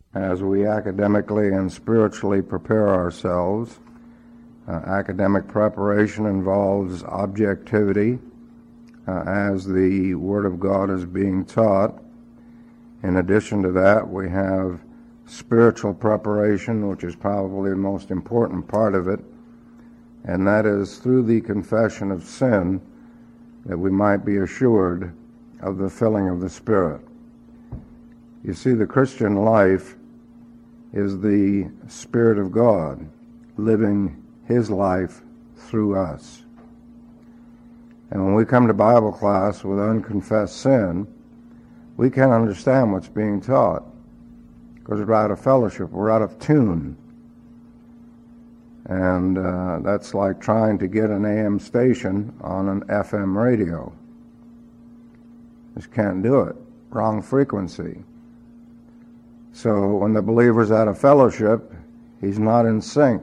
as we academically and spiritually prepare ourselves. Academic preparation involves objectivity as the Word of God is being taught. In addition to that, we have spiritual preparation, which is probably the most important part of it, and that is through the confession of sin that we might be assured of the filling of the Spirit. You see, the Christian life is the Spirit of God living His life through us. And when we come to Bible class with unconfessed sin, we can't understand what's being taught because we're out of fellowship, we're out of tune. And that's like trying to get an AM station on an FM radio. Just can't do it. Wrong frequency. So when the believer's out of fellowship, he's not in sync.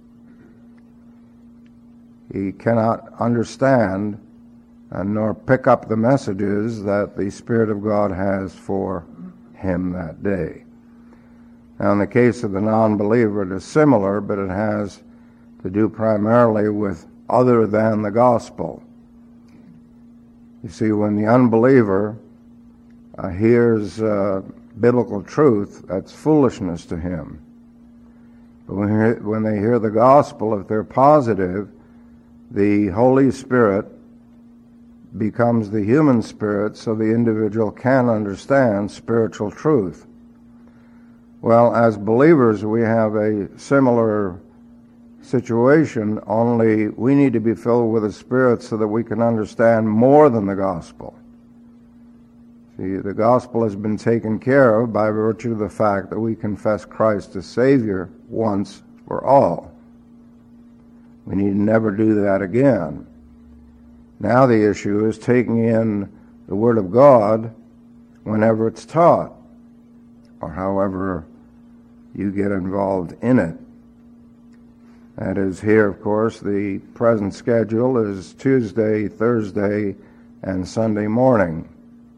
He cannot understand nor pick up the messages that the Spirit of God has for him that day. Now, in the case of the non-believer, it is similar, but it has to do primarily with other than the gospel. You see, when the unbeliever hears biblical truth, that's foolishness to him. But when they hear the gospel, if they're positive, the Holy Spirit becomes the human spirit so the individual can understand spiritual truth. Well, as believers, we have a similar situation, only we need to be filled with the Spirit so that we can understand more than the gospel. See, the gospel has been taken care of by virtue of the fact that we confess Christ as Savior once for all. We need to never do that again. Now the issue is taking in the Word of God whenever it's taught, or however you get involved in it. That is, here, of course, the present schedule is Tuesday, Thursday, and Sunday morning.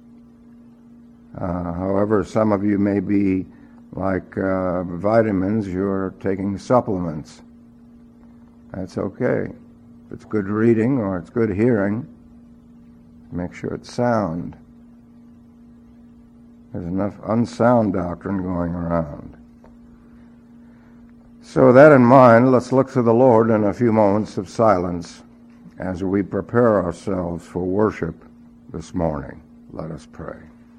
However, some of you may be like vitamins, you're taking supplements. That's okay. If it's good reading or it's good hearing, make sure it's sound. There's enough unsound doctrine going around. So with that in mind, let's look to the Lord in a few moments of silence as we prepare ourselves for worship this morning. Let us pray.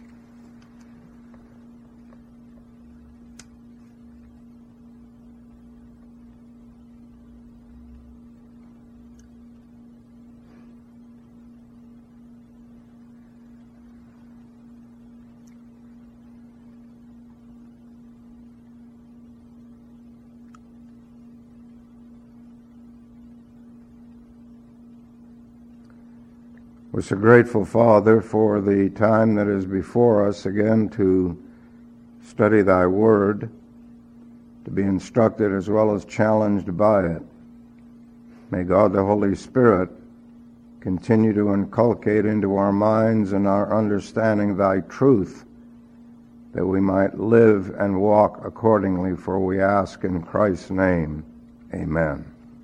We're so grateful, Father, for the time that is before us again to study Thy Word, to be instructed as well as challenged by it. May God the Holy Spirit continue to inculcate into our minds and our understanding Thy truth, that we might live and walk accordingly, for we ask in Christ's name. Amen.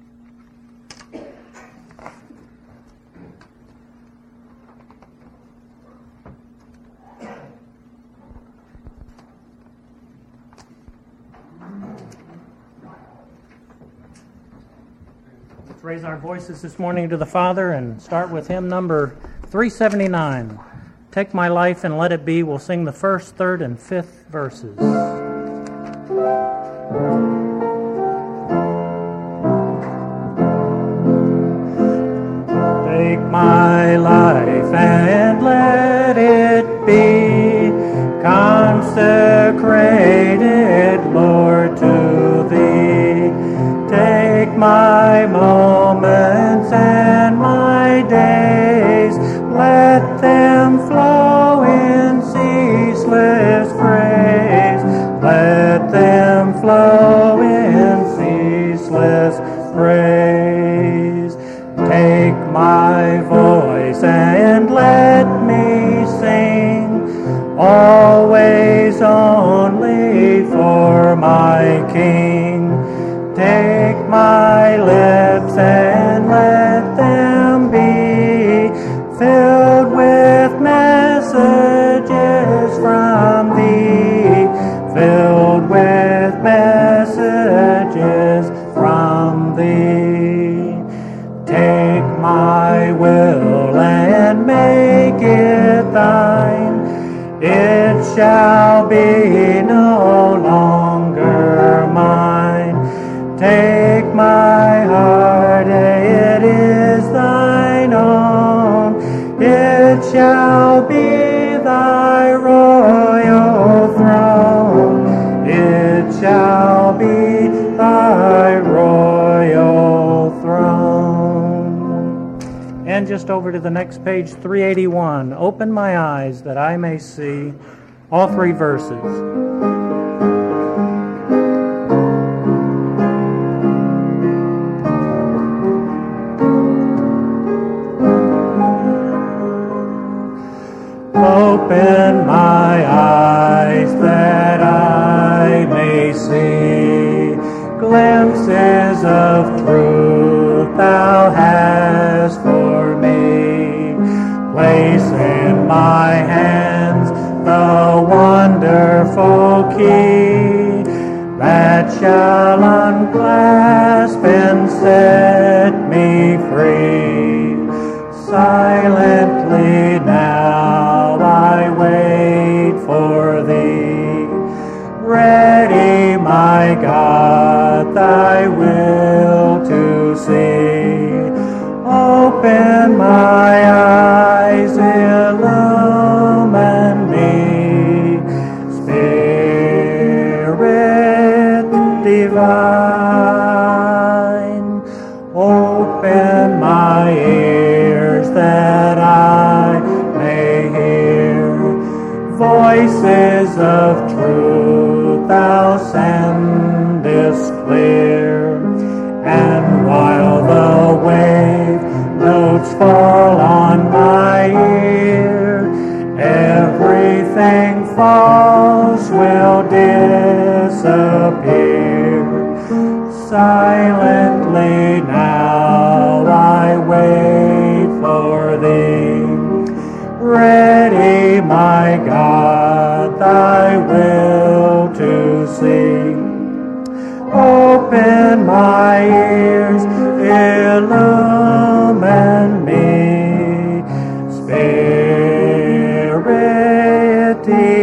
Raise our voices this morning to the Father and start with hymn number 379. Take My Life and Let It Be. We'll sing the first, third, and fifth verses. Take my life and let it be consecrated, Lord, to Thee. Take my moments and my days, let them flow in ceaseless praise. Let them flow in ceaseless praise. Take my voice and let me sing, always only for my King. Take my lips and let them be filled with messages from Thee, filled with messages from Thee. Take my will and make it Thine. It shall be no longer mine. Take my heart, it is Thine own. It shall be Thy royal throne. It shall be Thy royal throne. And just over to the next page, 381. Open my eyes that I may see. All three verses. Open my eyes that I may see glimpses of truth Thou hast for me. Place in my hands the wonderful key that shall unclasp and set me free. Silently now I wait for Thee. Ready, my God, Thy will to see. Open my eyes, illumine me. Spirit divine, open my ears that I may hear voices of truth Thou sendest clear. And while the wave notes fall on my ear, everything false will disappear. Silently now I wait for Thee. Ready, my God, Thy will to see. Open my ears, illumine me. Spirit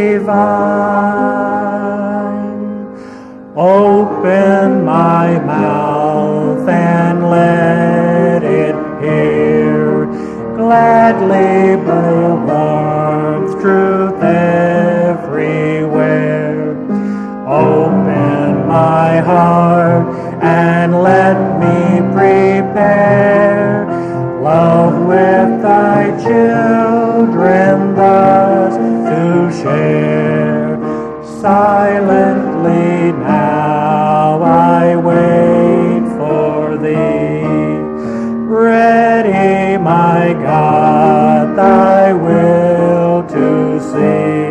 divine, open my mouth and let it hear. Gladly bring warmth, truth everywhere. Open my heart and let me prepare love with Thy children thus to share. Silently now I wait for Thee. Ready, my God, Thy will to see.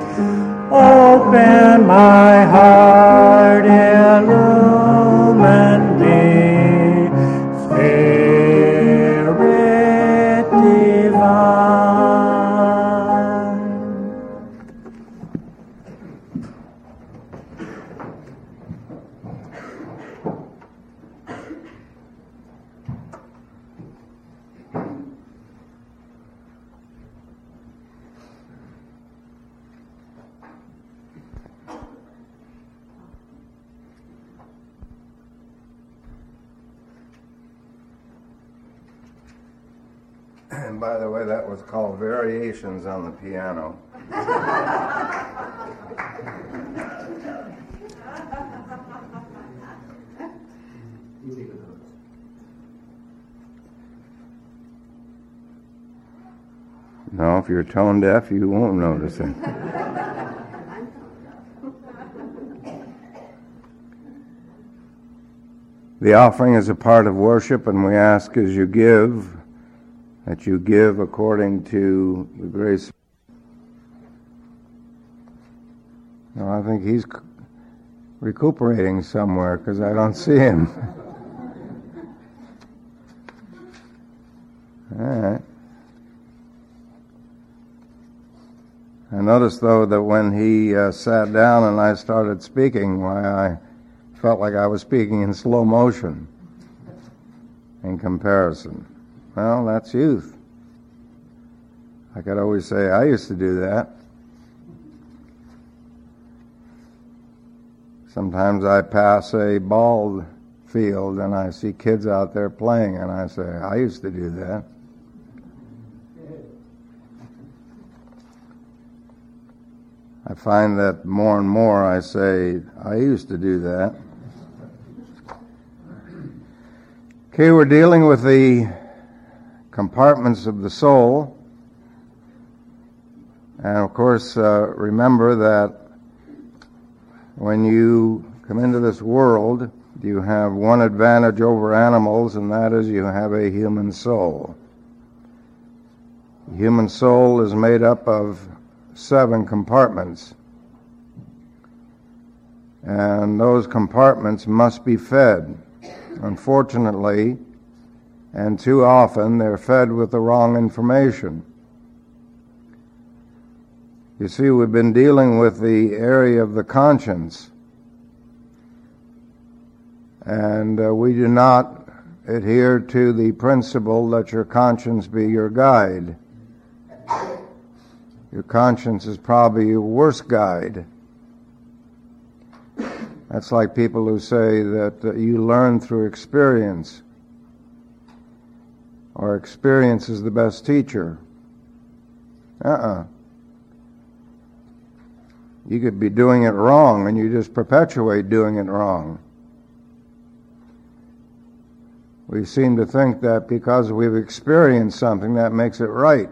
Open my heart, illumine me. Spirit divine. And by the way, that was called Variations on the Piano. No, if you're tone deaf, you won't notice it. The offering is a part of worship, and we ask as you give, that you give according to the grace. No, I think he's recuperating somewhere because I don't see him. All right. I noticed, though, that when he sat down and I started speaking, why I felt like I was speaking in slow motion in comparison. Well, that's youth. I could always say, I used to do that. Sometimes I pass a ball field and I see kids out there playing and I say, I used to do that. I find that more and more I say, I used to do that. Okay, we're dealing with the compartments of the soul. And of course, remember that when you come into this world, you have one advantage over animals, and that is you have a human soul. The human soul is made up of 7 compartments. And those compartments must be fed. Unfortunately, and too often, they're fed with the wrong information. You see, we've been dealing with the area of the conscience, and we do not adhere to the principle that your conscience be your guide. Your conscience is probably your worst guide. That's like people who say that you learn through experience, or experience is the best teacher. You could be doing it wrong, and you just perpetuate doing it wrong. We seem to think that because we've experienced something, that makes it right.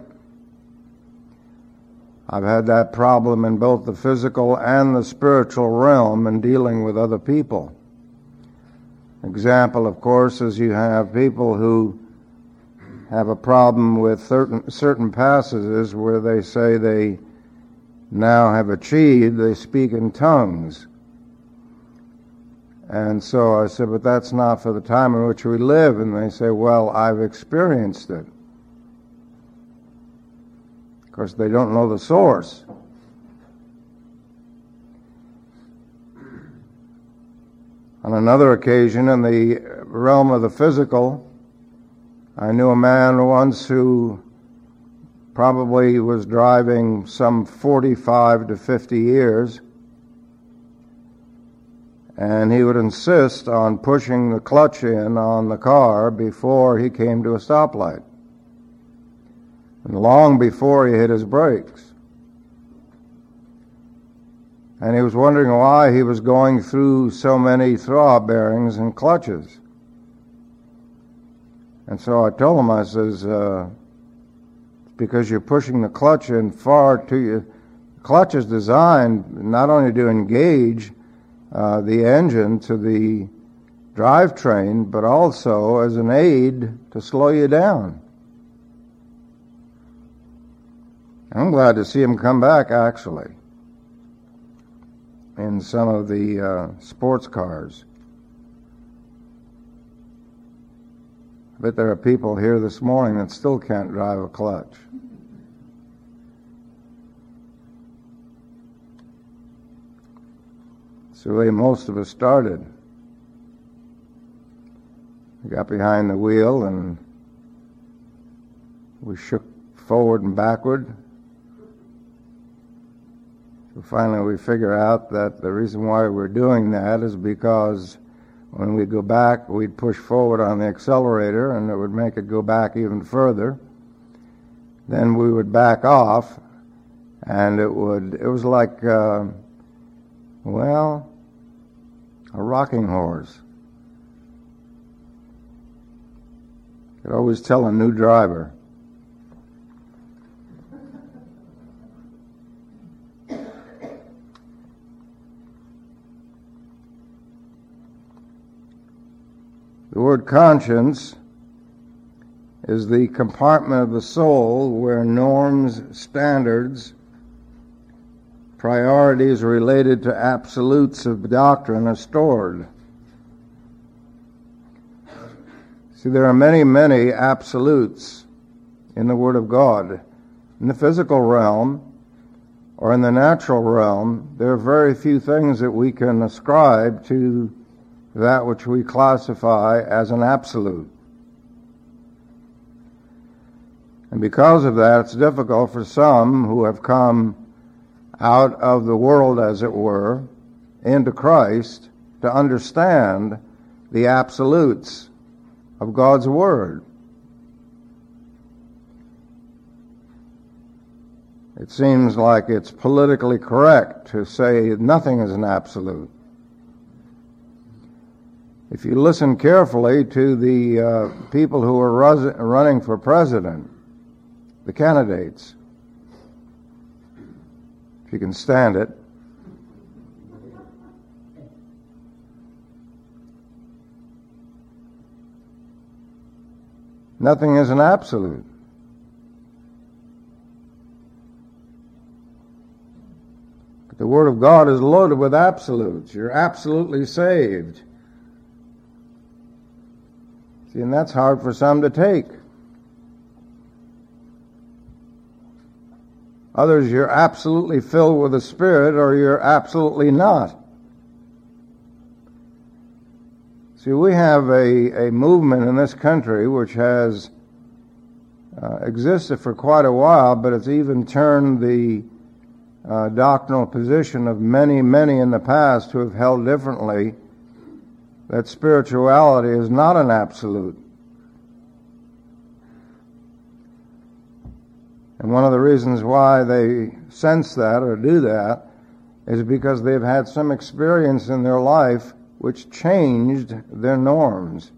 I've had that problem in both the physical and the spiritual realm in dealing with other people. Example, of course, is you have people who have a problem with certain passages where they say they now have achieved, they speak in tongues. And so I said, but that's not for the time in which we live. And they say, well, I've experienced it. Of course, they don't know the source. On another occasion, in the realm of the physical, I knew a man once who probably was driving some 45 to 50 years, and he would insist on pushing the clutch in on the car before he came to a stoplight, and long before he hit his brakes. And he was wondering why he was going through so many throw-out bearings and clutches. And so I told him, I says, because you're pushing the clutch in far too. Your clutch is designed not only to engage the engine to the drivetrain, but also as an aid to slow you down. I'm glad to see him come back, actually, in some of the sports cars. I bet there are people here this morning that still can't drive a clutch. It's the way most of us started. We got behind the wheel and we shook forward and backward. So finally we figure out that the reason why we're doing that is because when we go back, we'd push forward on the accelerator and it would make it go back even further. Then we would back off, and it was like, a rocking horse. You could always tell a new driver. The word conscience is the compartment of the soul where norms, standards, priorities related to absolutes of doctrine are stored. See, there are many, many absolutes in the Word of God. In the physical realm, or in the natural realm, there are very few things that we can ascribe to that which we classify as an absolute. And because of that, it's difficult for some who have come out of the world, as it were, into Christ, to understand the absolutes of God's Word. It seems like it's politically correct to say nothing is an absolute. If you listen carefully to the people who are running for president, the candidates, if you can stand it, nothing is an absolute. But the Word of God is loaded with absolutes. You're absolutely saved. See, and that's hard for some to take. Others, you're absolutely filled with the Spirit, or you're absolutely not. See, we have a movement in this country which has existed for quite a while, but it's even turned the doctrinal position of many, many in the past who have held differently, that spirituality is not an absolute. And one of the reasons why they sense that or do that is because they've had some experience in their life which changed their norms.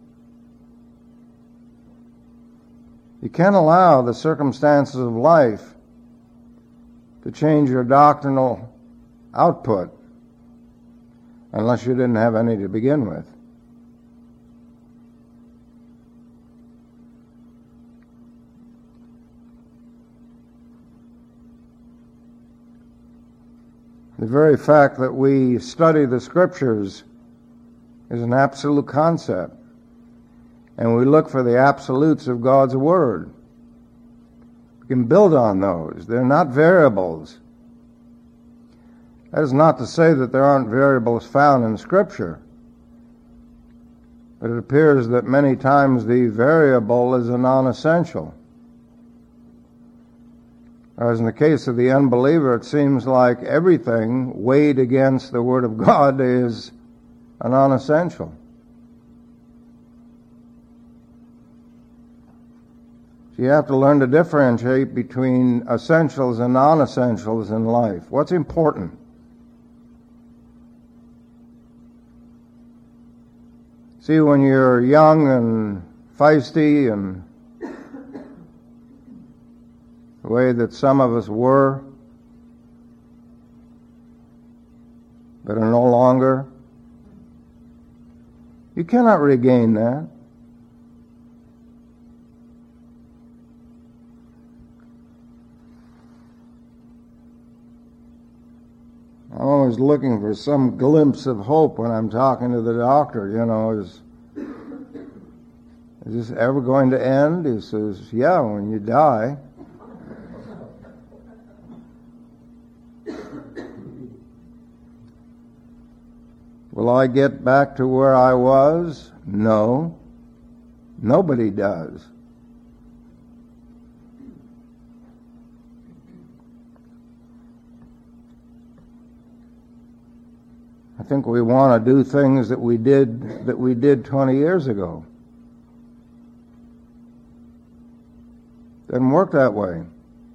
You can't allow the circumstances of life to change your doctrinal output unless you didn't have any to begin with. The very fact that we study the Scriptures is an absolute concept, and we look for the absolutes of God's Word. We can build on those. They're not variables. That is not to say that there aren't variables found in Scripture, but it appears that many times the variable is a non-essential. Whereas in the case of the unbeliever, it seems like everything weighed against the Word of God is a non-essential. So you have to learn to differentiate between essentials and non-essentials in life. What's important? See, when you're young and feisty and the way that some of us were, but are no longer, you cannot regain that. I'm always looking for some glimpse of hope when I'm talking to the doctor. You know, is this ever going to end? He says, yeah, when you die. Will I get back to where I was? No. Nobody does. I think we want to do things that we did 20 years ago. Doesn't work that way.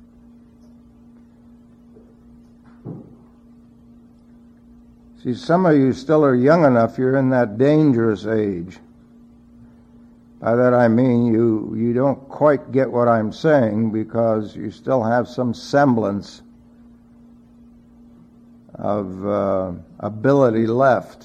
See, some of you still are young enough, you're in that dangerous age. By that I mean you don't quite get what I'm saying because you still have some semblance of ability left.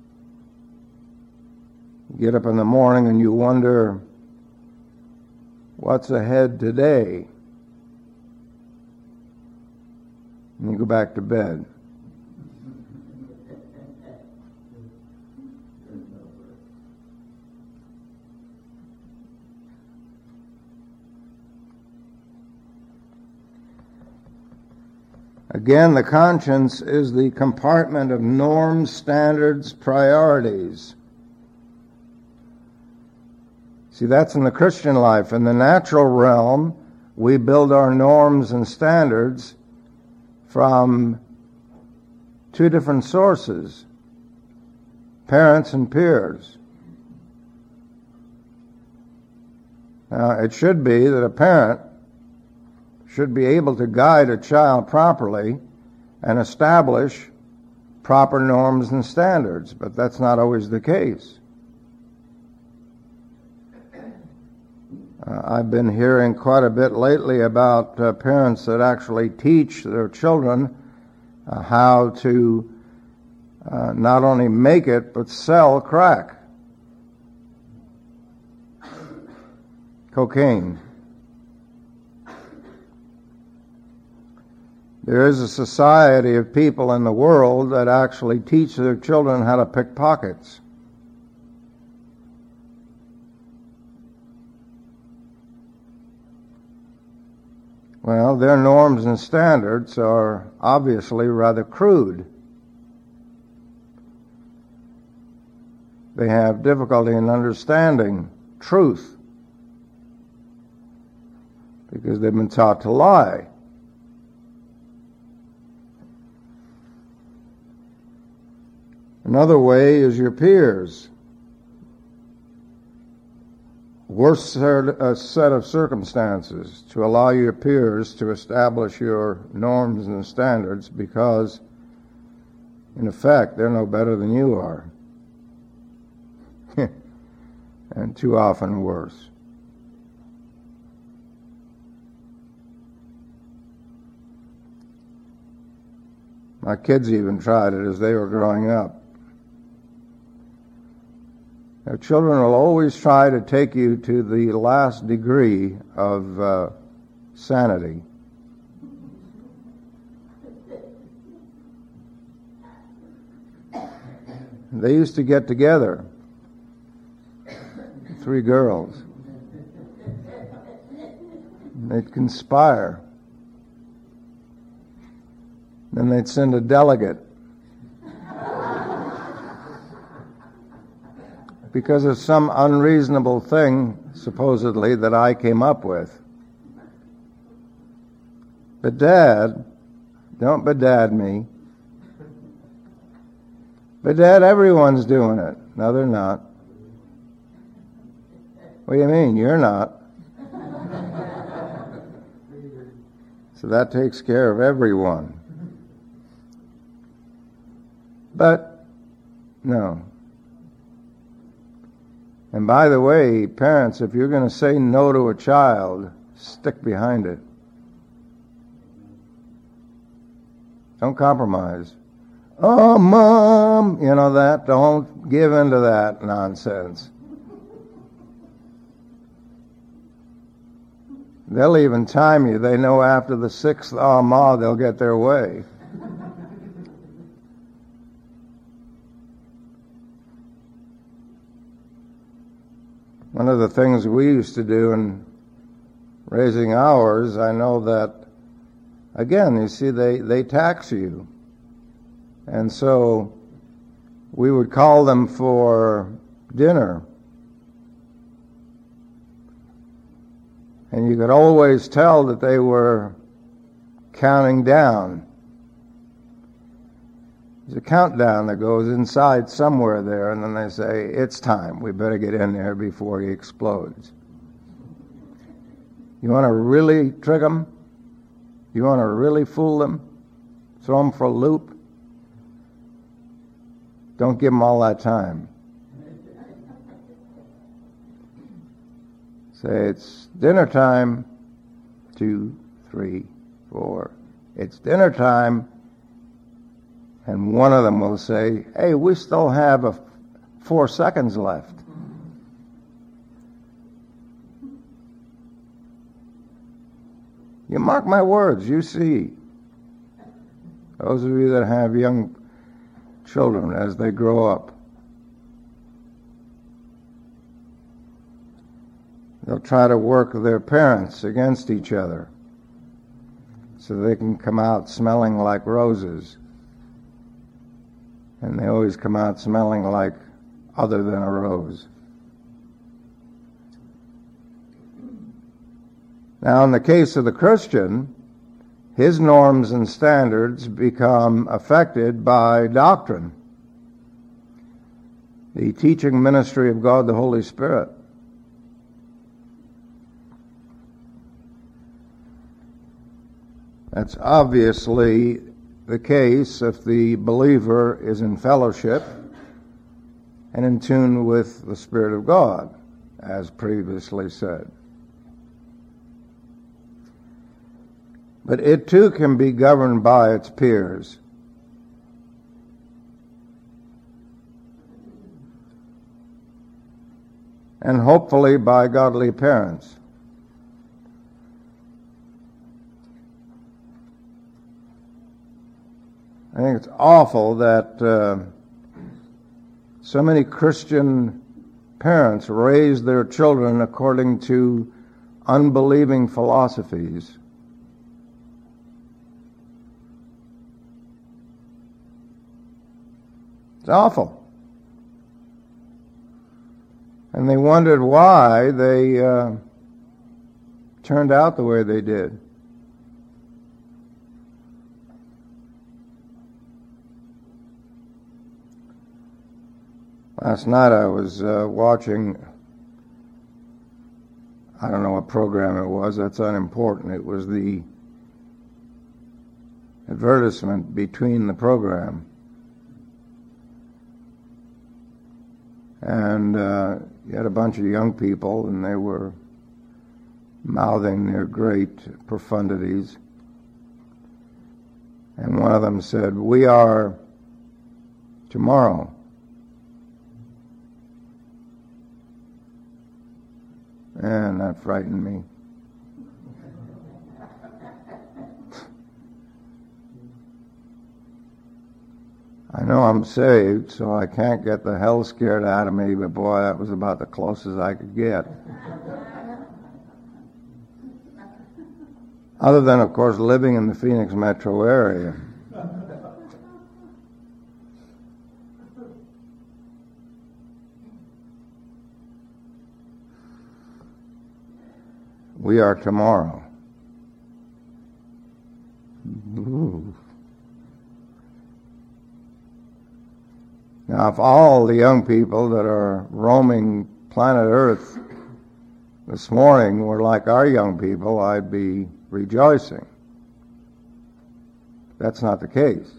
You get up in the morning and you wonder, what's ahead today, and you go back to bed. Again, the conscience is the compartment of norms, standards, priorities. See, that's in the Christian life. In the natural realm, we build our norms and standards from two different sources, parents and peers. Now, it should be that a parent should be able to guide a child properly and establish proper norms and standards, but that's not always the case. I've been hearing quite a bit lately about parents that actually teach their children how to not only make it, but sell crack, cocaine. There is a society of people in the world that actually teach their children how to pick pockets. Well, their norms and standards are obviously rather crude. They have difficulty in understanding truth because they've been taught to lie. Another way is your peers. Worst set of circumstances to allow your peers to establish your norms and standards because, in effect, they're no better than you are. And too often worse. My kids even tried it as they were growing up. Now, children will always try to take you to the last degree of sanity. They used to get together, 3 girls. They'd conspire. Then they'd send a delegate. Because of some unreasonable thing, supposedly, that I came up with. But Dad, don't bedad me. But Dad, everyone's doing it. No, they're not. What do you mean? You're not. So that takes care of everyone. But, no. And by the way, parents, if you're going to say no to a child, stick behind it. Don't compromise. Oh, Mom, you know that. Don't give in to that nonsense. They'll even time you. They know after the 6th "oh, Ma," they'll get their way. One of the things we used to do in raising ours, I know that, again, you see, they tax you. And so we would call them for dinner. And you could always tell that they were counting down. There's a countdown that goes inside somewhere there, and then they say, it's time. We better get in there before he explodes. You want to really trick them? You want to really fool them? Throw them for a loop? Don't give them all that time. Say, it's dinner time. 2, 3, 4. It's dinner time. And one of them will say, hey, we still have 4 seconds left. You mark my words, you see. Those of you that have young children as they grow up, they'll try to work their parents against each other so they can come out smelling like roses. And they always come out smelling like other than a rose. Now, in the case of the Christian, his norms and standards become affected by doctrine, the teaching ministry of God the Holy Spirit. That's obviously the case if the believer is in fellowship and in tune with the Spirit of God, as previously said. But it too can be governed by its peers. And hopefully by godly parents. I think it's awful that so many Christian parents raise their children according to unbelieving philosophies. It's awful. And they wondered why they turned out the way they did. Last night I was watching, I don't know what program it was, that's unimportant. It was the advertisement between the program. And you had a bunch of young people, and they were mouthing their great profundities. And one of them said, "We are tomorrow." And that frightened me. I know I'm saved, so I can't get the hell scared out of me, but boy, that was about the closest I could get. Other than, of course, living in the Phoenix metro area. We are tomorrow. Ooh. Now, if all the young people that are roaming planet Earth this morning were like our young people, I'd be rejoicing. That's not the case.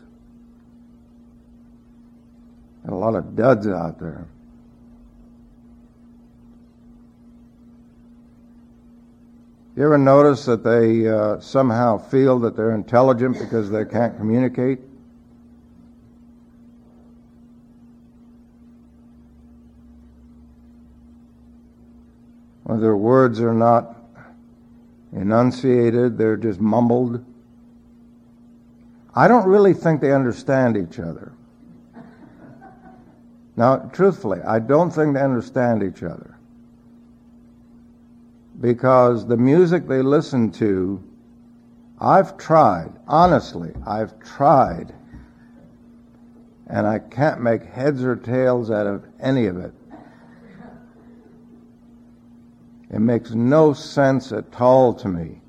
There are a lot of duds out there. You ever notice that they somehow feel that they're intelligent because they can't communicate? Or their words are not enunciated, they're just mumbled. I don't really think they understand each other. Now, truthfully, I don't think they understand each other. Because the music they listen to, I've tried, honestly, I've tried, and I can't make heads or tails out of any of it. It makes no sense at all to me.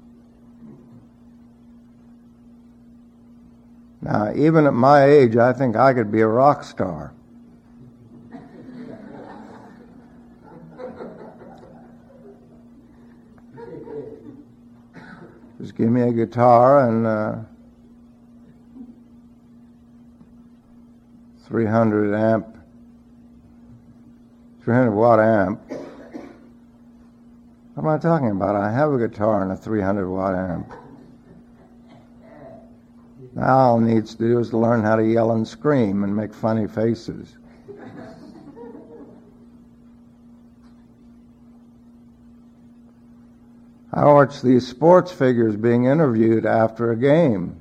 Now, even at my age, I think I could be a rock star. Just give me a guitar and 300 watt amp. What am I talking about? I have a guitar and a 300 watt amp. Now all it needs to do is to learn how to yell and scream and make funny faces. I watch these sports figures being interviewed after a game.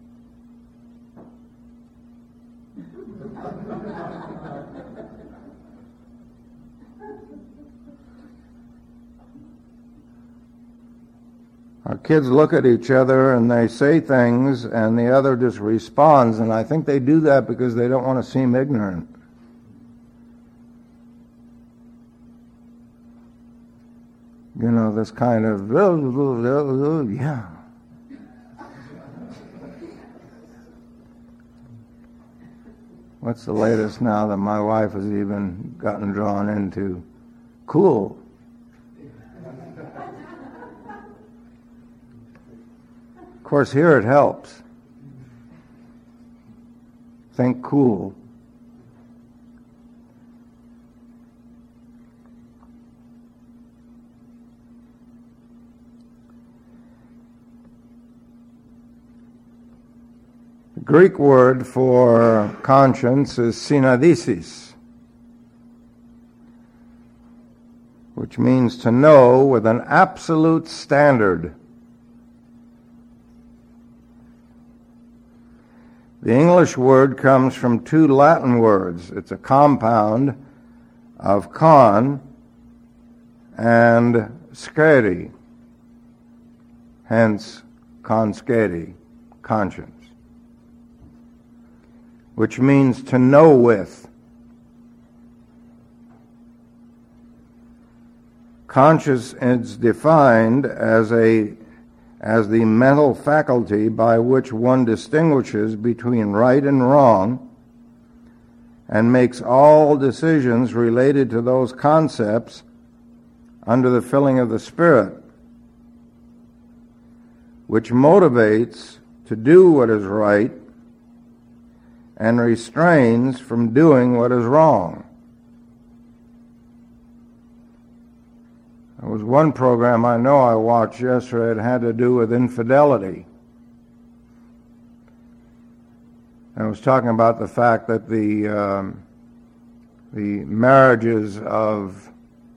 Our kids look at each other and they say things and the other just responds, and I think they do that because they don't want to seem ignorant. You know, this kind of, yeah. What's the latest now that my wife has even gotten drawn into? Cool. Of course, here it helps. Think cool. The Greek word for conscience is syneidesis, which means to know with an absolute standard. The English word comes from two Latin words. It's a compound of con and scedi, hence conscedi, conscience, which means to know with. Conscience is defined as the mental faculty by which one distinguishes between right and wrong and makes all decisions related to those concepts under the filling of the Spirit, which motivates to do what is right and restrains from doing what is wrong. There was one program I know I watched yesterday that had to do with infidelity. I was talking about the fact that the marriages of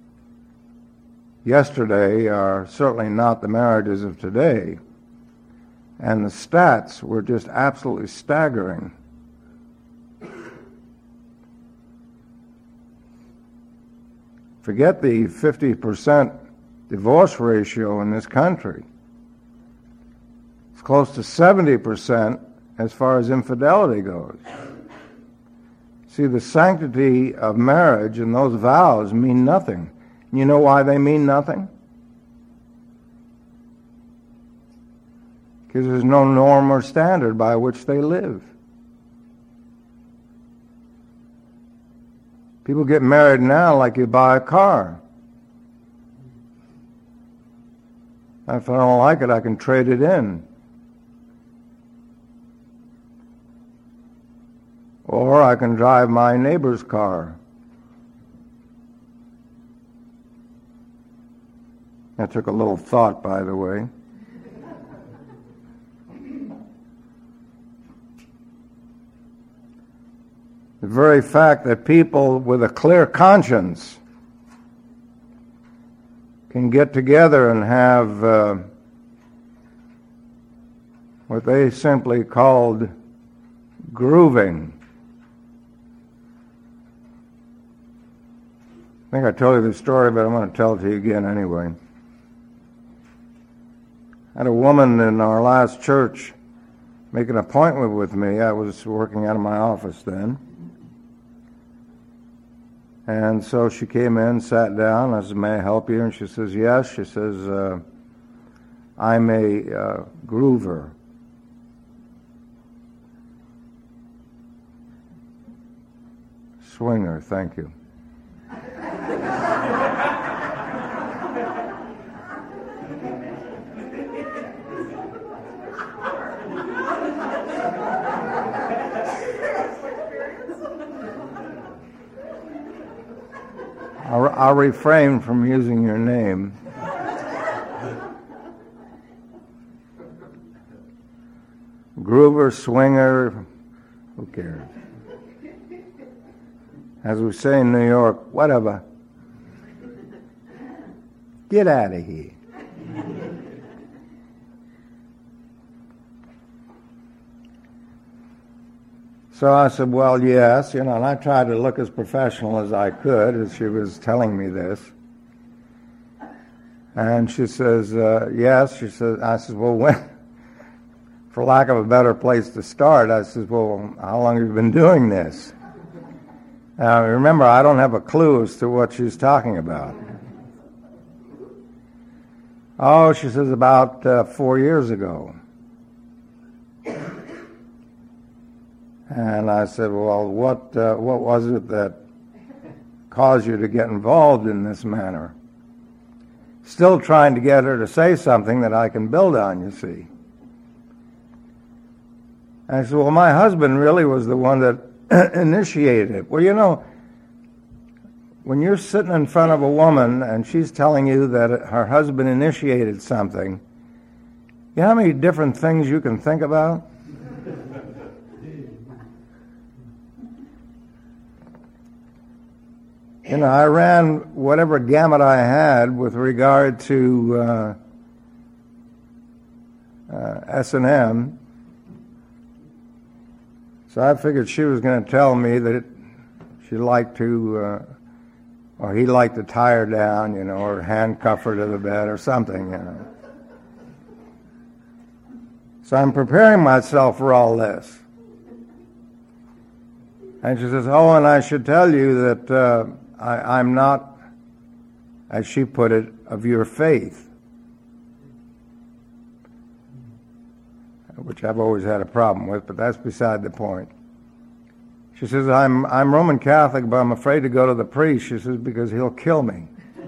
yesterday are certainly not the marriages of today. And the stats were just absolutely staggering. Forget the 50% divorce ratio in this country. It's close to 70% as far as infidelity goes. See, the sanctity of marriage and those vows mean nothing. You know why they mean nothing? Because there's no norm or standard by which they live. People get married now like you buy a car. If I don't like it, I can trade it in. Or I can drive my neighbor's car. That took a little thought, by the way. The very fact that people with a clear conscience can get together and have what they simply called grooving. I think I told you this story, but I'm going to tell it to you again anyway. I had a woman in our last church make an appointment with me. I was working out of my office then. And so she came in, sat down. I said, "May I help you?" And she says, "Yes." She says, "I'm a groover." Swinger, thank you. I'll refrain from using your name. Groover, swinger, who cares? As we say in New York, whatever. Get out of here. So I said, well, yes, and I tried to look as professional as I could as she was telling me this. And she says, yes. I said, well, when, for lack of a better place to start, I said, well, how long have you been doing this? Now, remember, I don't have a clue as to what she's talking about. Oh, she says, about 4 years ago. And I said, well, what was it that caused you to get involved in this manner? Still trying to get her to say something that I can build on, you see. And I said, well, my husband really was the one that initiated it. Well, when you're sitting in front of a woman and she's telling you that her husband initiated something, you know how many different things you can think about? I ran whatever gamut I had with regard to S&M. So I figured she was going to tell me that she liked to, or he liked to tie her down, or handcuff her to the bed or something, So I'm preparing myself for all this. And she says, oh, and I should tell you that I'm not, as she put it, of your faith, which I've always had a problem with, but that's beside the point. She says, I'm Roman Catholic, but I'm afraid to go to the priest, she says, because he'll kill me.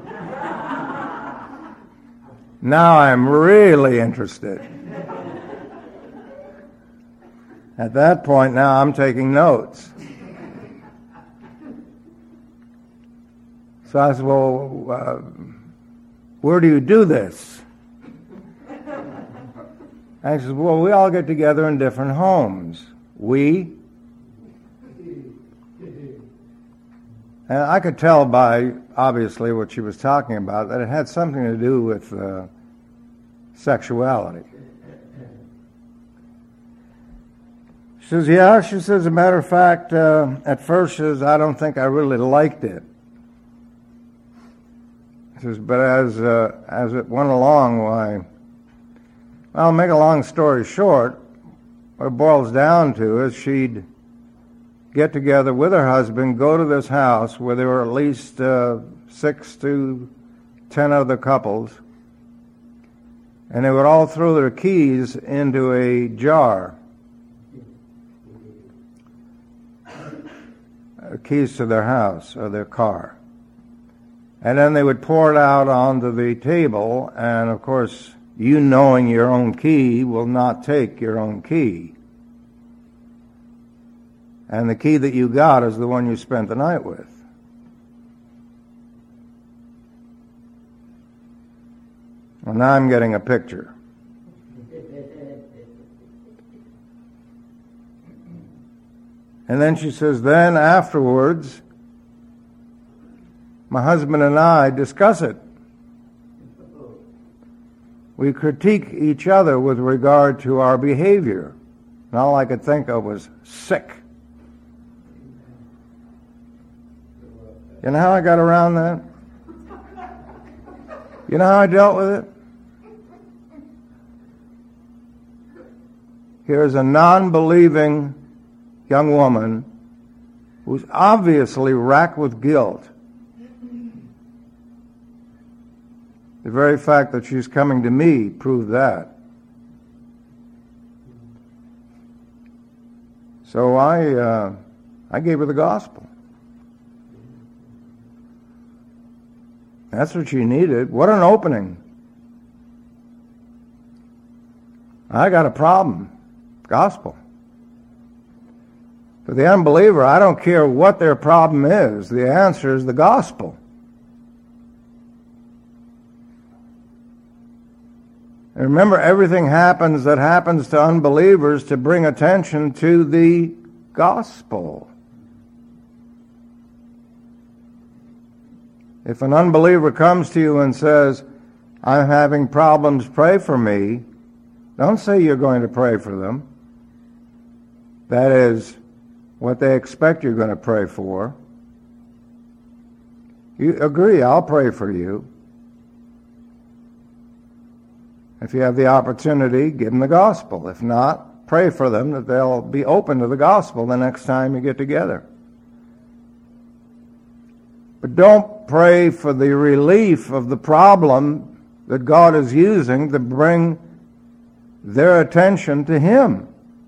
Now I'm really interested. At that point, now I'm taking notes. So I said, well, where do you do this? And she said, well, we all get together in different homes. We? And I could tell by, obviously, what she was talking about, that it had something to do with sexuality. She says, yeah, she says, as a matter of fact, at first, she says, I don't think I really liked it. She says, but as it went along, well, make a long story short, what it boils down to is she'd get together with her husband, go to this house where there were at least 6 to 10 other couples, and they would all throw their keys into a jar, keys to their house or their car. And then they would pour it out onto the table, and of course, you knowing your own key will not take your own key. And the key that you got is the one you spent the night with. Well, now I'm getting a picture. And then she says, then afterwards, my husband and I discuss it. We critique each other with regard to our behavior. And all I could think of was sick. You know how I got around that? You know how I dealt with it? Here's a non-believing young woman who's obviously racked with guilt. The very fact that she's coming to me proved that. So I gave her the gospel. That's what she needed. What an opening. I got a problem. Gospel. For the unbeliever, I don't care what their problem is. The answer is the gospel. And remember, everything happens that happens to unbelievers to bring attention to the gospel. If an unbeliever comes to you and says, I'm having problems, pray for me, don't say you're going to pray for them. That is, what they expect you're going to pray for. You agree, I'll pray for you. If you have the opportunity, give them the gospel. If not, pray for them that they'll be open to the gospel the next time you get together. But don't pray for the relief of the problem that God is using to bring their attention to Him.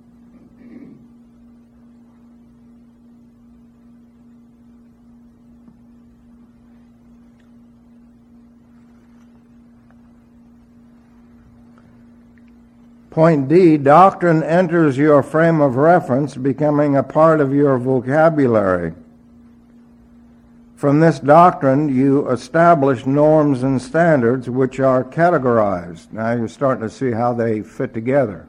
Point D, doctrine enters your frame of reference, becoming a part of your vocabulary. From this doctrine, you establish norms and standards which are categorized. Now you're starting to see how they fit together.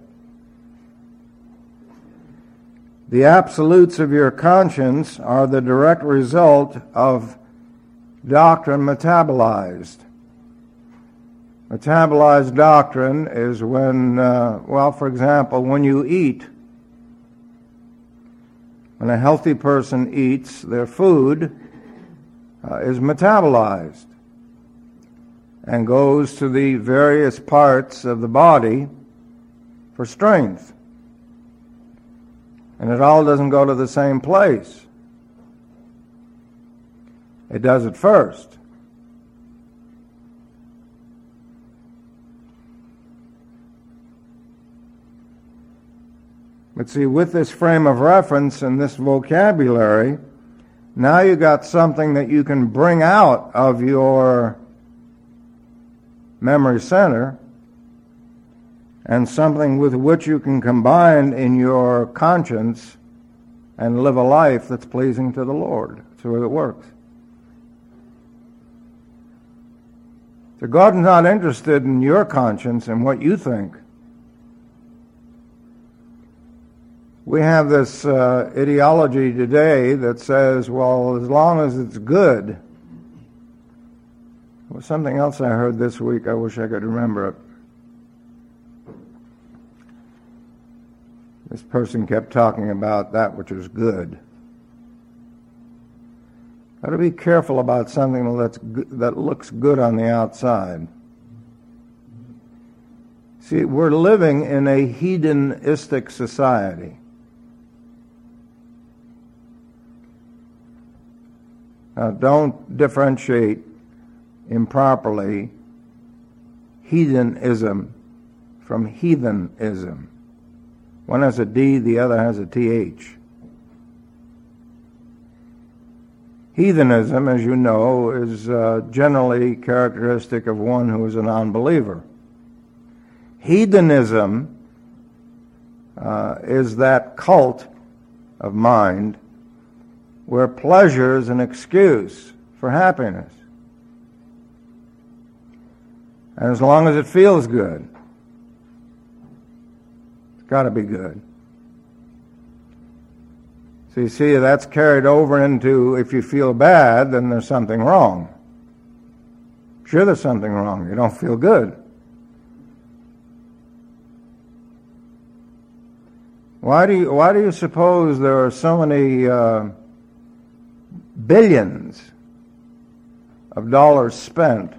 The absolutes of your conscience are the direct result of doctrine metabolized. Metabolized doctrine is when, for example, when you eat, when a healthy person eats, their food is metabolized and goes to the various parts of the body for strength. And it all doesn't go to the same place. It does it first. But see, with this frame of reference and this vocabulary, now you got something that you can bring out of your memory center and something with which you can combine in your conscience and live a life that's pleasing to the Lord. That's the way it works. So God's not interested in your conscience and what you think. We have this ideology today that says, well, as long as it's good. There was something else I heard this week. I wish I could remember it. This person kept talking about that which is good. Got to be careful about something that looks good on the outside. See, we're living in a hedonistic society. Now, don't differentiate improperly hedonism from heathenism. One has a D, the other has a TH. Heathenism, as you know, is generally characteristic of one who is a non-believer. Hedonism is that cult of mind where pleasure is an excuse for happiness. And as long as it feels good, it's got to be good. So you see, that's carried over into, if you feel bad, then there's something wrong. Sure, there's something wrong. You don't feel good. Why do you suppose there are so many billions of dollars spent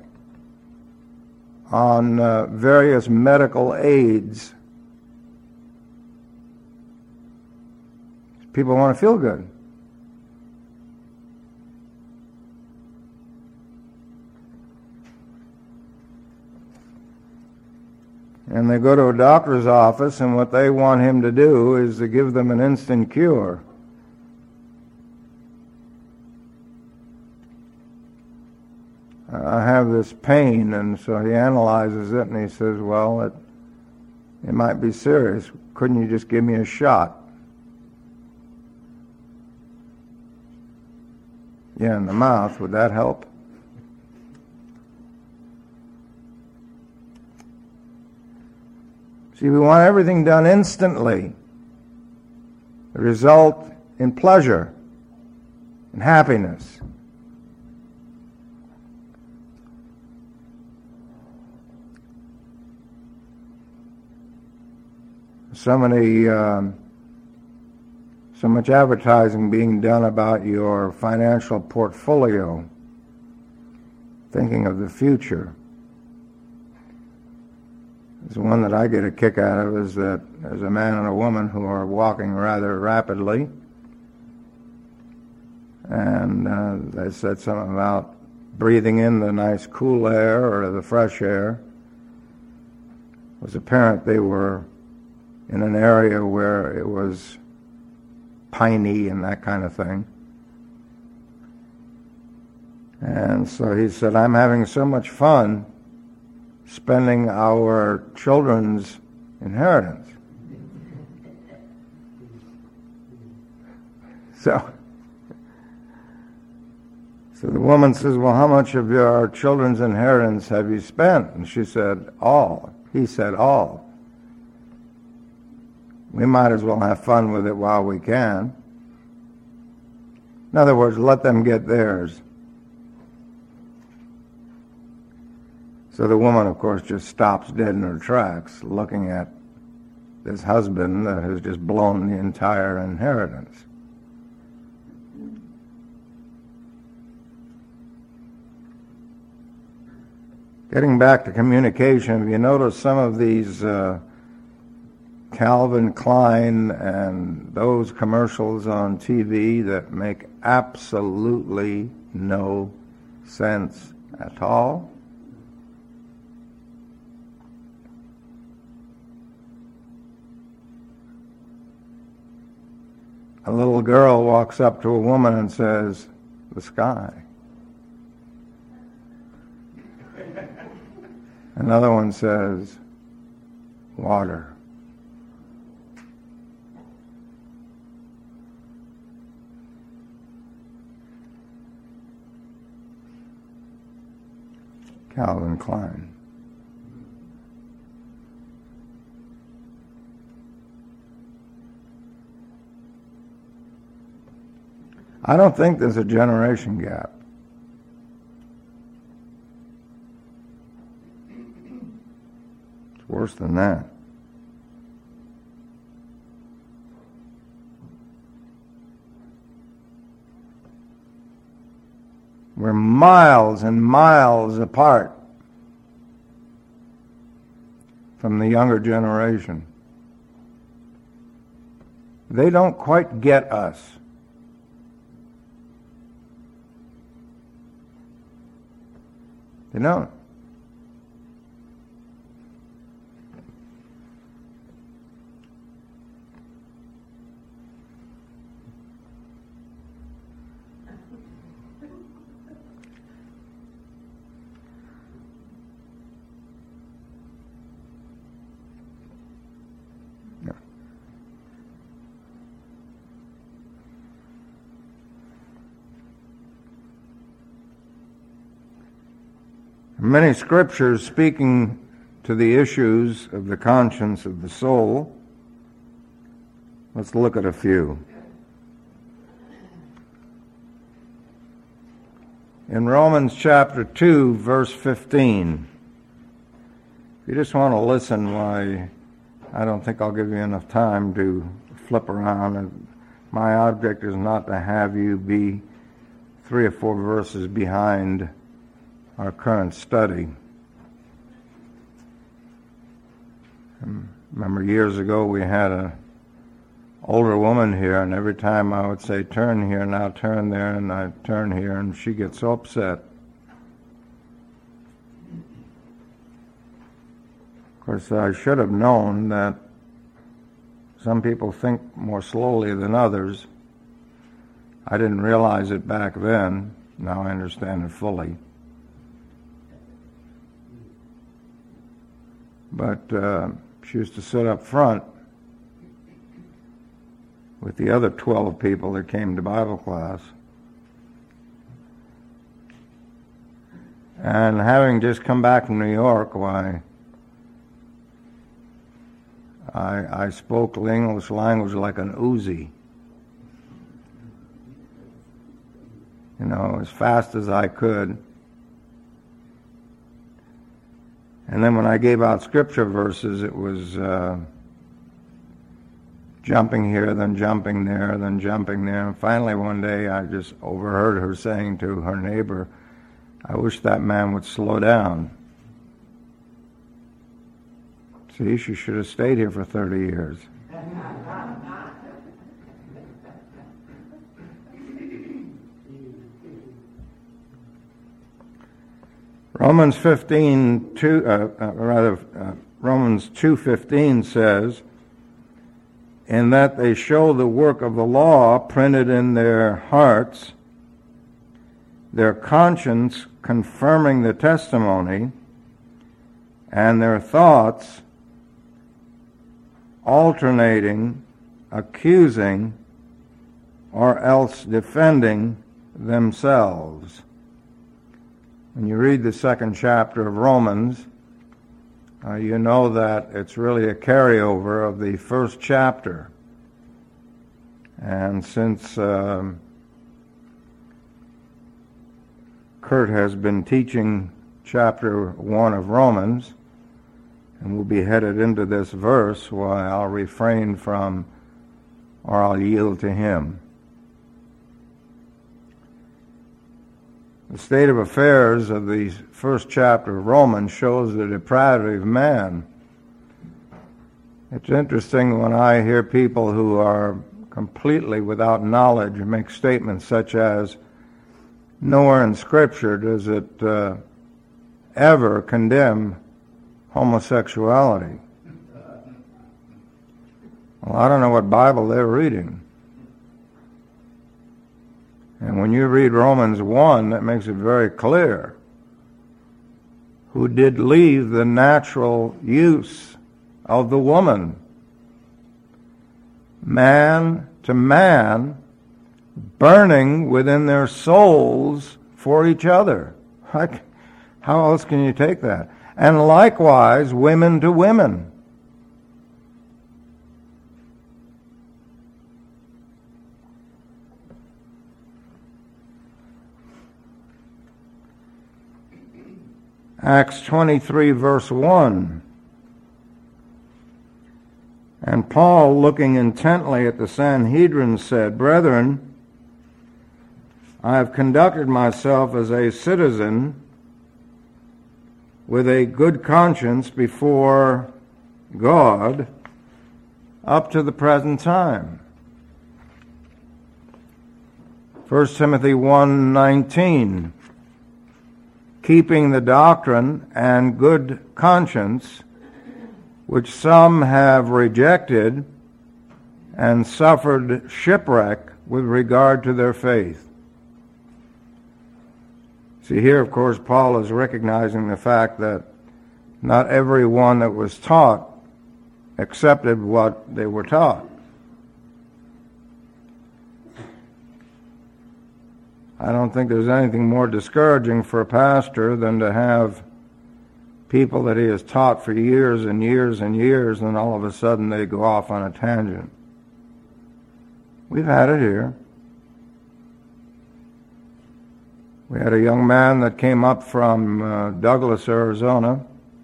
on various medical aids? People want to feel good. And they go to a doctor's office, and what they want him to do is to give them an instant cure. I have this pain, and so he analyzes it, and he says, well, it might be serious. Couldn't you just give me a shot? Yeah, in the mouth. Would that help? See, we want everything done instantly. The result in pleasure and happiness. So many so much advertising being done about your financial portfolio, thinking of the future. The one that I get a kick out of is that there's a man and a woman who are walking rather rapidly, and they said something about breathing in the nice cool air or the fresh air. It was apparent they were in an area where it was piney and that kind of thing. And so he said, I'm having so much fun spending our children's inheritance. So the woman says, well, how much of your children's inheritance have you spent? And she said, all. He said, all. We might as well have fun with it while we can. In other words, let them get theirs. So the woman, of course, just stops dead in her tracks, looking at this husband that has just blown the entire inheritance. Getting back to communication, have you noticed some of these Calvin Klein and those commercials on TV that make absolutely no sense at all? A little girl walks up to a woman and says, the sky. Another one says, water. Calvin Klein. I don't think there's a generation gap. It's worse than that. We're miles and miles apart from the younger generation. They don't quite get us. They don't. Many scriptures speaking to the issues of the conscience of the soul. Let's look at a few. In Romans chapter 2, verse 15, if you just want to listen, why, I don't think I'll give you enough time to flip around. My object is not to have you be 3 or 4 verses behind our current study. Remember years ago we had an older woman here, and every time I would say turn here, now turn there, and I turn here, and she gets so upset. Of course, I should have known that some people think more slowly than others. I didn't realize it back then. Now I understand it fully. But she used to sit up front with the other 12 people that came to Bible class. And having just come back from New York, why, I spoke the English language like an Uzi. You know, as fast as I could. And then when I gave out scripture verses, it was jumping here, then jumping there, then jumping there. And finally one day I just overheard her saying to her neighbor, "I wish that man would slow down." See, she should have stayed here for 30 years. Romans 2:15 says, "In that they show the work of the law printed in their hearts, their conscience confirming the testimony, and their thoughts alternating, accusing, or else defending themselves." When you read the second chapter of Romans, you know that it's really a carryover of the first chapter. And since Kurt has been teaching chapter 1 of Romans, and we'll be headed into this verse, why I'll refrain from, or I'll yield to him. The state of affairs of the first chapter of Romans shows the depravity of man. It's interesting when I hear people who are completely without knowledge make statements such as, "Nowhere in Scripture does it ever condemn homosexuality." Well, I don't know what Bible they're reading. And when you read Romans 1, that makes it very clear who did leave the natural use of the woman. Man to man, burning within their souls for each other. How else can you take that? And likewise, women to women. Acts 23, verse 1. "And Paul, looking intently at the Sanhedrin, said, 'Brethren, I have conducted myself as a citizen with a good conscience before God up to the present time.'" 1 Timothy 1:19. "Keeping the doctrine and good conscience, which some have rejected and suffered shipwreck with regard to their faith." See, here, of course, Paul is recognizing the fact that not everyone that was taught accepted what they were taught. I don't think there's anything more discouraging for a pastor than to have people that he has taught for years and years and years, and all of a sudden they go off on a tangent. We've had it here. We had a young man that came up from Douglas, Arizona.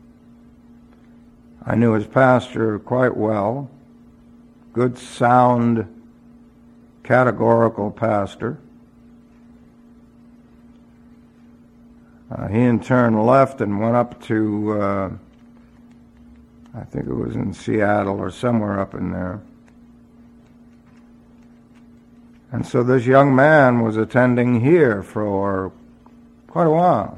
I knew his pastor quite well. Good, sound, categorical pastor. He in turn left and went up to, I think it was in Seattle or somewhere up in there. And so this young man was attending here for quite a while.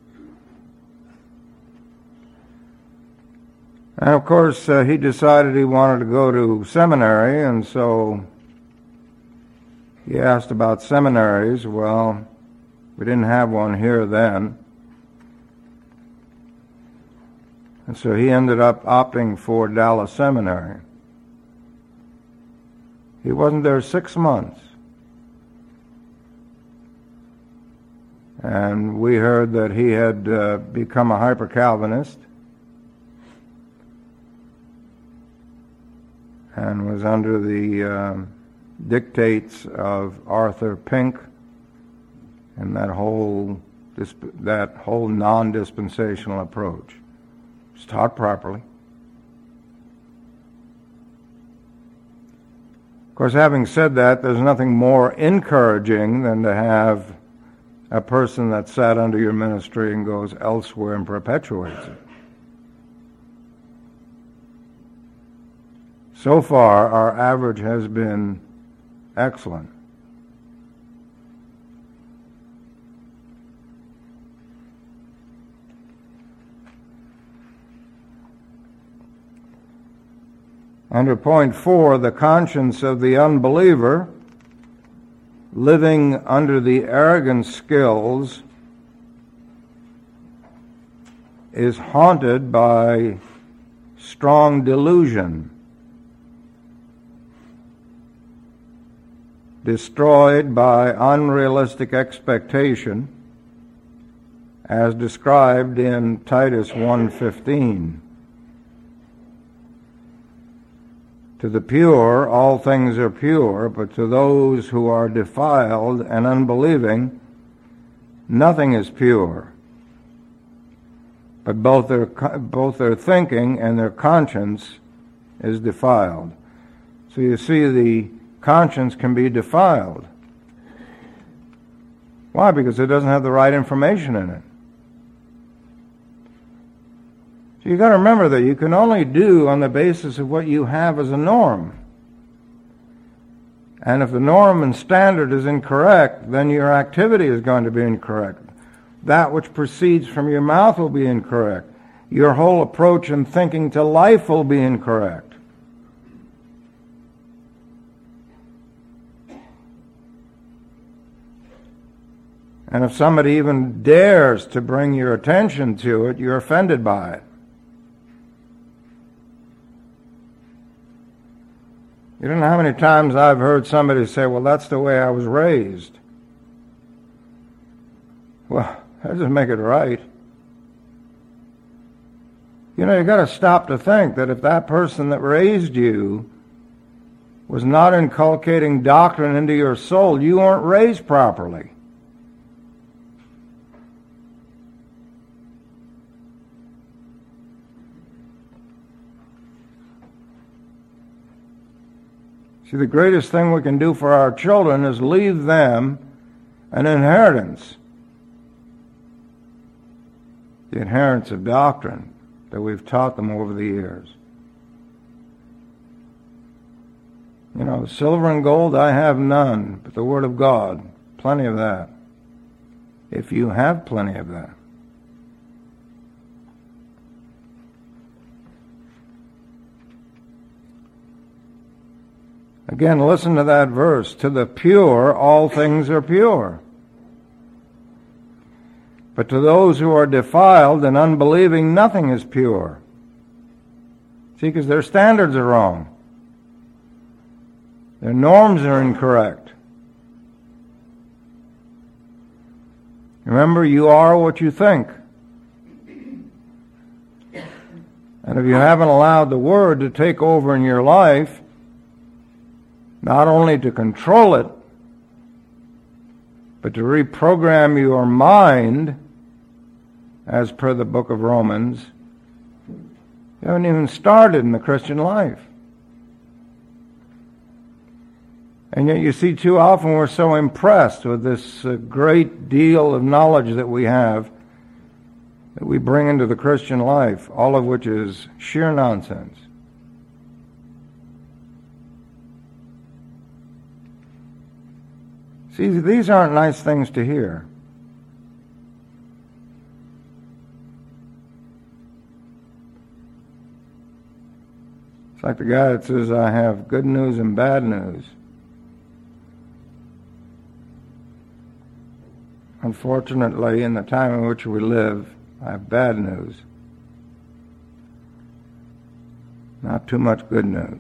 And of course, he decided he wanted to go to seminary, and so he asked about seminaries. Well, we didn't have one here then. And so he ended up opting for Dallas Seminary. He wasn't there 6 months. And we heard that he had become a hyper-Calvinist and was under the dictates of Arthur Pink and that whole non-dispensational approach. It's taught properly. Of course, having said that, there's nothing more encouraging than to have a person that sat under your ministry and goes elsewhere and perpetuates it. So far, our average has been excellent. Under point 4, the conscience of the unbeliever, living under the arrogant skills, is haunted by strong delusion, destroyed by unrealistic expectation, as described in Titus 1:15. To the pure, all things are pure, but to those who are defiled and unbelieving, nothing is pure. But both their thinking and their conscience is defiled. So you see, the conscience can be defiled. Why? Because it doesn't have the right information in it. So you've got to remember that you can only do on the basis of what you have as a norm. And if the norm and standard is incorrect, then your activity is going to be incorrect. That which proceeds from your mouth will be incorrect. Your whole approach and thinking to life will be incorrect. And if somebody even dares to bring your attention to it, you're offended by it. You don't know how many times I've heard somebody say, well, that's the way I was raised. Well, that doesn't make it right. You know, you've got to stop to think that if that person that raised you was not inculcating doctrine into your soul, you weren't raised properly. See, the greatest thing we can do for our children is leave them an inheritance. The inheritance of doctrine that we've taught them over the years. You know, silver and gold I have none, but the Word of God, plenty of that. If you have plenty of that. Again, listen to that verse. To the pure, all things are pure. But to those who are defiled and unbelieving, nothing is pure. See, because their standards are wrong. Their norms are incorrect. Remember, you are what you think. And if you haven't allowed the Word to take over in your life, not only to control it, but to reprogram your mind, as per the book of Romans, you haven't even started in the Christian life. And yet you see, too often we're so impressed with this great deal of knowledge that we have, that we bring into the Christian life, all of which is sheer nonsense. See, these aren't nice things to hear. It's like the guy that says, I have good news and bad news. Unfortunately, in the time in which we live, I have bad news. Not too much good news.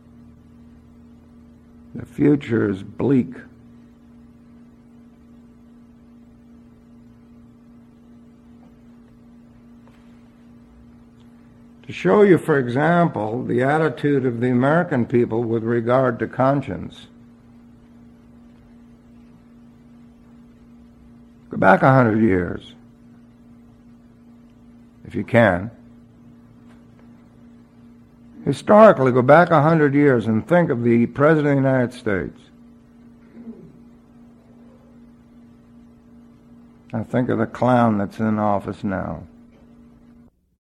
The future is bleak. To show you, for example, the attitude of the American people with regard to conscience, go back 100 years, if you can. Historically, go back 100 years and think of the President of the United States. I think of the clown that's in office now.